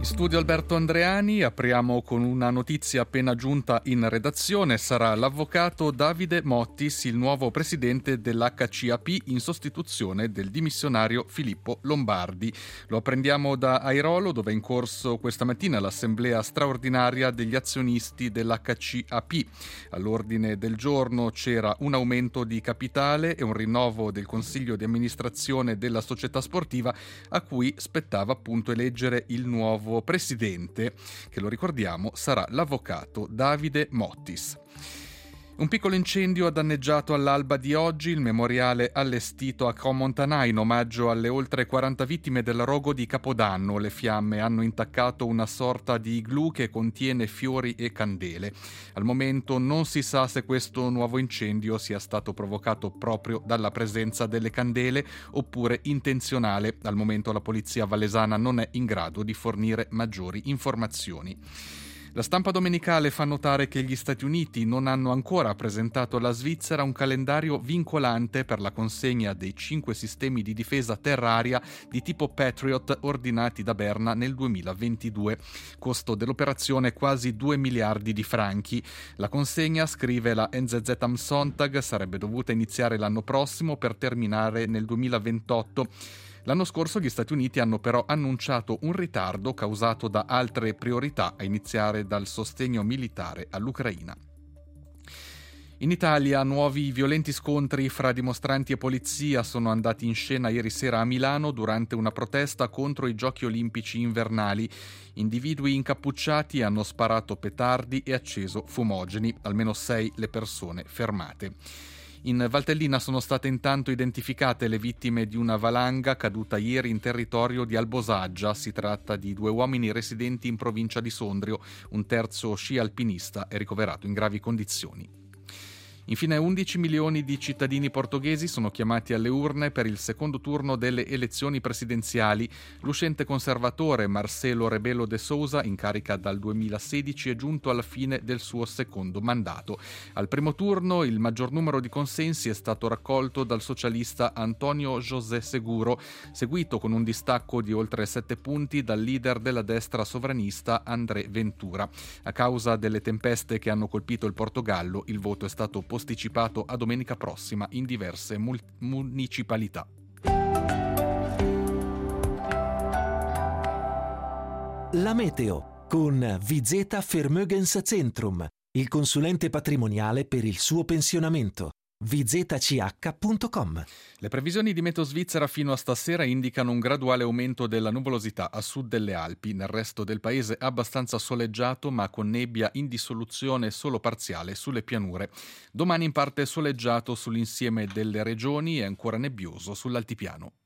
In studio Alberto Andreani, apriamo con una notizia appena giunta in redazione. Sarà l'avvocato Davide Mottis il nuovo presidente dell'HCAP in sostituzione del dimissionario Filippo Lombardi. Lo apprendiamo da Airolo, dove è in corso questa mattina l'assemblea straordinaria degli azionisti dell'HCAP. All'ordine del giorno c'era un aumento di capitale e un rinnovo del consiglio di amministrazione della società sportiva, a cui spettava appunto eleggere il nuovo presidente, che lo ricordiamo sarà l'avvocato Davide Mottis. Un piccolo incendio ha danneggiato all'alba di oggi il memoriale allestito a Crans-Montana in omaggio alle oltre 40 vittime del rogo di Capodanno. Le fiamme hanno intaccato una sorta di igloo che contiene fiori e candele. Al momento non si sa se questo nuovo incendio sia stato provocato proprio dalla presenza delle candele oppure intenzionale. Al momento la polizia valesana non è in grado di fornire maggiori informazioni. La stampa domenicale fa notare che gli Stati Uniti non hanno ancora presentato alla Svizzera un calendario vincolante per la consegna dei 5 sistemi di difesa terra-aria di tipo Patriot ordinati da Berna nel 2022. Costo dell'operazione quasi 2 miliardi di franchi. La consegna, scrive la NZZ am Sonntag, sarebbe dovuta iniziare l'anno prossimo per terminare nel 2028. L'anno scorso gli Stati Uniti hanno però annunciato un ritardo causato da altre priorità, a iniziare dal sostegno militare all'Ucraina. In Italia, nuovi violenti scontri fra dimostranti e polizia sono andati in scena ieri sera a Milano durante una protesta contro i Giochi Olimpici invernali. Individui incappucciati hanno sparato petardi e acceso fumogeni, almeno 6 le persone fermate. In Valtellina sono state intanto identificate le vittime di una valanga caduta ieri in territorio di Albosaggia. Si tratta di 2 uomini residenti in provincia di Sondrio. Un terzo sci alpinista è ricoverato in gravi condizioni. Infine 11 milioni di cittadini portoghesi sono chiamati alle urne per il secondo turno delle elezioni presidenziali. L'uscente conservatore Marcelo Rebelo de Sousa, in carica dal 2016, è giunto alla fine del suo secondo mandato. Al primo turno il maggior numero di consensi è stato raccolto dal socialista Antonio José Seguro, seguito con un distacco di oltre 7 punti dal leader della destra sovranista André Ventura. A causa delle tempeste che hanno colpito il Portogallo, il voto è stato posticipato a domenica prossima in diverse municipalità. La meteo con Vizeta Vermögenszentrum, il consulente patrimoniale per il suo pensionamento. vzch.com. Le previsioni di meteo svizzera fino a stasera indicano un graduale aumento della nuvolosità a sud delle Alpi. Nel resto del paese abbastanza soleggiato, ma con nebbia in dissoluzione solo parziale sulle pianure. Domani in parte soleggiato sull'insieme delle regioni e ancora nebbioso sull'altipiano.